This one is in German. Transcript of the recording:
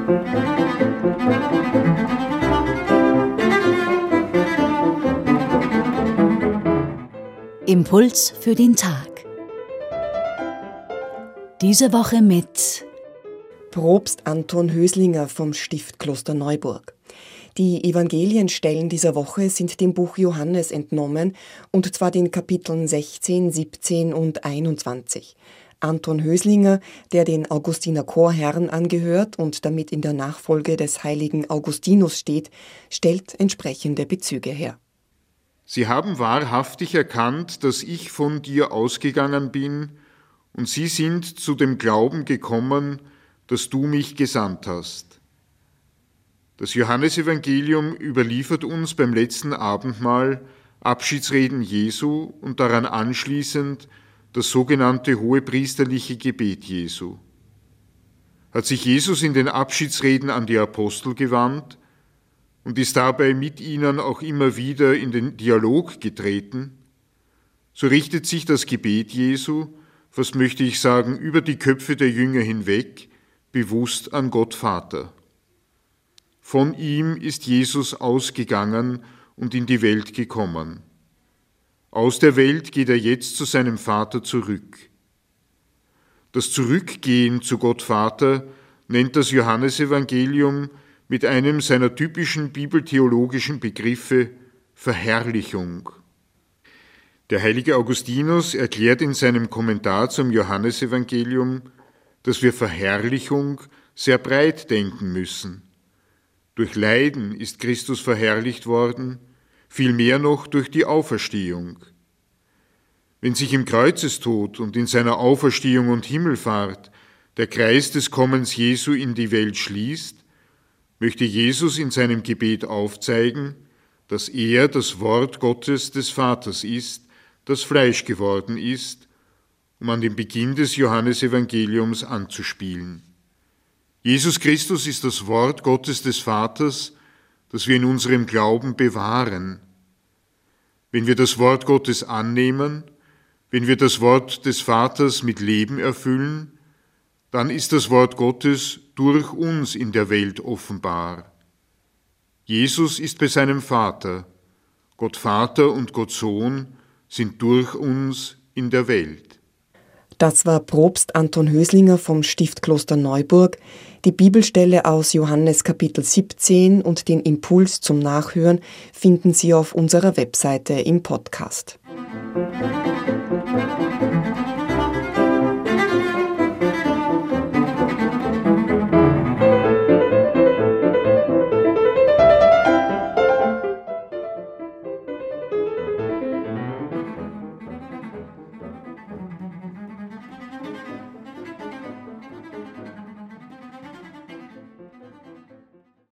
Impuls für den Tag. Diese Woche mit Propst Anton Höslinger vom Stift Klosterneuburg. Die Evangelienstellen dieser Woche sind dem Buch Johannes entnommen, und zwar den Kapiteln 16, 17 und 21. Anton Höslinger, der den Augustiner Chorherren angehört und damit in der Nachfolge des heiligen Augustinus steht, stellt entsprechende Bezüge her. Sie haben wahrhaftig erkannt, dass ich von dir ausgegangen bin, und sie sind zu dem Glauben gekommen, dass du mich gesandt hast. Das Johannesevangelium überliefert uns beim letzten Abendmahl Abschiedsreden Jesu und daran anschließend das sogenannte hohepriesterliche Gebet Jesu. Hat sich Jesus in den Abschiedsreden an die Apostel gewandt und ist dabei mit ihnen auch immer wieder in den Dialog getreten, so richtet sich das Gebet Jesu, fast möchte ich sagen, über die Köpfe der Jünger hinweg, bewusst an Gott Vater. Von ihm ist Jesus ausgegangen und in die Welt gekommen. Aus der Welt geht er jetzt zu seinem Vater zurück. Das Zurückgehen zu Gott Vater nennt das Johannesevangelium mit einem seiner typischen bibeltheologischen Begriffe Verherrlichung. Der heilige Augustinus erklärt in seinem Kommentar zum Johannesevangelium, dass wir Verherrlichung sehr breit denken müssen. Durch Leiden ist Christus verherrlicht worden, vielmehr noch durch die Auferstehung. Wenn sich im Kreuzestod und in seiner Auferstehung und Himmelfahrt der Kreis des Kommens Jesu in die Welt schließt, möchte Jesus in seinem Gebet aufzeigen, dass er das Wort Gottes des Vaters ist, das Fleisch geworden ist, um an den Beginn des Johannesevangeliums anzuspielen. Jesus Christus ist das Wort Gottes des Vaters, das wir in unserem Glauben bewahren. Wenn wir das Wort Gottes annehmen, wenn wir das Wort des Vaters mit Leben erfüllen, dann ist das Wort Gottes durch uns in der Welt offenbar. Jesus ist bei seinem Vater. Gott Vater und Gott Sohn sind durch uns in der Welt. Das war Propst Anton Höslinger vom Stift Klosterneuburg. Die Bibelstelle aus Johannes Kapitel 17 und den Impuls zum Nachhören finden Sie auf unserer Webseite im Podcast.